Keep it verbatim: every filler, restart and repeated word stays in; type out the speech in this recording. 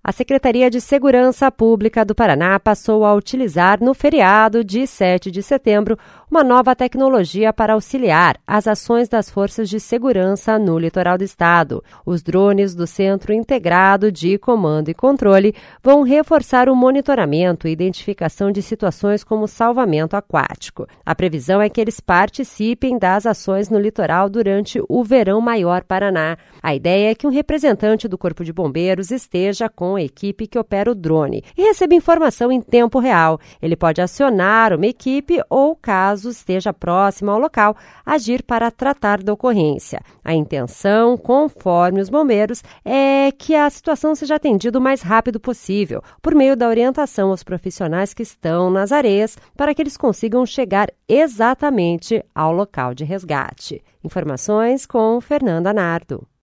A Secretaria de Segurança Pública do Paraná passou a utilizar no feriado de sete de setembro uma nova tecnologia para auxiliar as ações das forças de segurança no litoral do estado. Os drones do Centro Integrado de Comando e Controle vão reforçar o monitoramento e identificação de situações como salvamento aquático. A previsão é que eles participem das ações no litoral durante o Verão Maior Paraná. A ideia é que um representante do Corpo de Bombeiros esteja com a equipe que opera o drone e receba informação em tempo real. Ele pode acionar uma equipe ou, caso esteja próximo ao local, agir para tratar da ocorrência. A intenção, conforme os bombeiros, é que a situação seja atendida o mais rápido possível, por meio da orientação aos profissionais que estão nas areias, para que eles consigam chegar exatamente ao local de resgate. Informações com Fernanda Nardo.